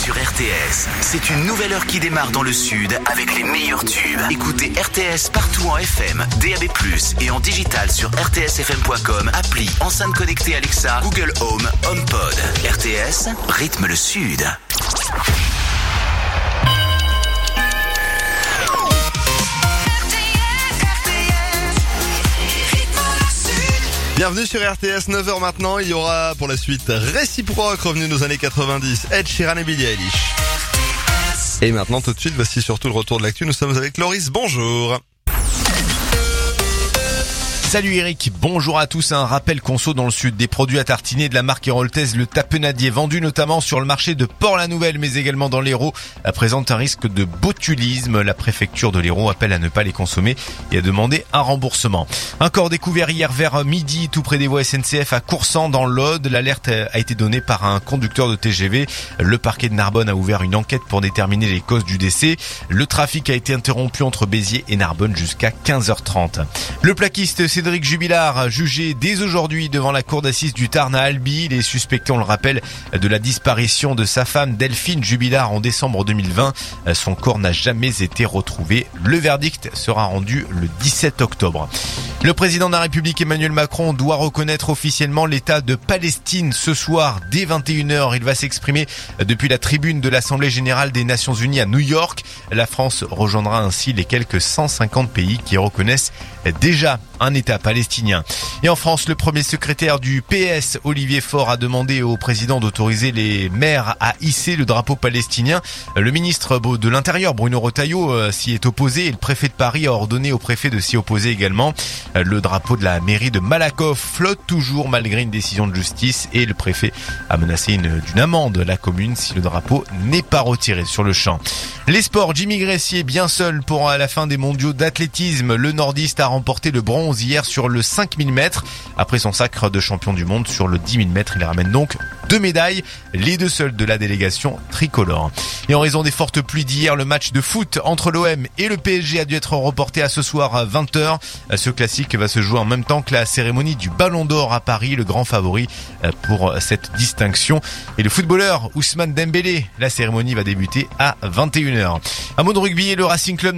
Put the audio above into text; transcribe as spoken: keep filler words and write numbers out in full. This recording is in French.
sur R T S. C'est une nouvelle heure qui démarre dans le sud avec les meilleurs tubes. Écoutez R T S partout en F M, D A B plus, et en digital sur r t s f m point com, appli, enceinte connectée Alexa, Google Home, HomePod. R T S, rythme le sud. Bienvenue sur R T S, neuf heures maintenant, il y aura pour la suite Réciproque, revenu de nos années quatre-vingt-dix, Ed Sheeran et Billie Eilish. Et maintenant tout de suite, voici surtout le retour de l'actu, nous sommes avec Loris, bonjour. Salut Eric, bonjour à tous. Un rappel conso dans le sud des produits à tartiner de la marque héroltaise Le Tapenadier, vendu notamment sur le marché de Port-la-Nouvelle mais également dans l'Hérault, présente un risque de botulisme. La préfecture de l'Hérault appelle à ne pas les consommer et à demander un remboursement. Un corps découvert hier vers midi tout près des voies S N C F à Coursan dans l'Aude. L'alerte a été donnée par un conducteur de T G V. Le parquet de Narbonne a ouvert une enquête pour déterminer les causes du décès. Le trafic a été interrompu entre Béziers et Narbonne jusqu'à quinze heures trente. Le plaquiste Cédric Jubilard, jugé dès aujourd'hui devant la cour d'assises du Tarn à Albi. Il est suspecté, on le rappelle, de la disparition de sa femme Delphine Jubilard en décembre deux mille vingt. Son corps n'a jamais été retrouvé. Le verdict sera rendu le dix-sept octobre. Le président de la République Emmanuel Macron doit reconnaître officiellement l'État de Palestine ce soir dès vingt et une heures. Il va s'exprimer depuis la tribune de l'Assemblée générale des Nations unies à New York. La France rejoindra ainsi les quelques cent cinquante pays qui reconnaissent déjà un État palestinien. Et en France, le premier secrétaire du P S, Olivier Faure, a demandé au président d'autoriser les maires à hisser le drapeau palestinien. Le ministre de l'Intérieur, Bruno Retailleau, s'y est opposé et le préfet de Paris a ordonné au préfet de s'y opposer également. Le drapeau de la mairie de Malakoff flotte toujours malgré une décision de justice et le préfet a menacé une, d'une amende la commune si le drapeau n'est pas retiré sur le champ. Les sports, Jimmy Gressier bien seul pour la fin des mondiaux d'athlétisme. Le nordiste a remporté le bronze hier sur le cinq mille mètres. Après son sacre de champion du monde sur le dix mille mètres, il ramène donc deux médailles, les deux seules de la délégation tricolore. Et en raison des fortes pluies d'hier, le match de foot entre l'O M et le P S G a dû être reporté à ce soir à vingt heures. Ce classique va se jouer en même temps que la cérémonie du Ballon d'Or à Paris, le grand favori pour cette distinction. Et le footballeur Ousmane Dembélé, la cérémonie va débuter à vingt et une heures. Un mot de rugby et le Racing Club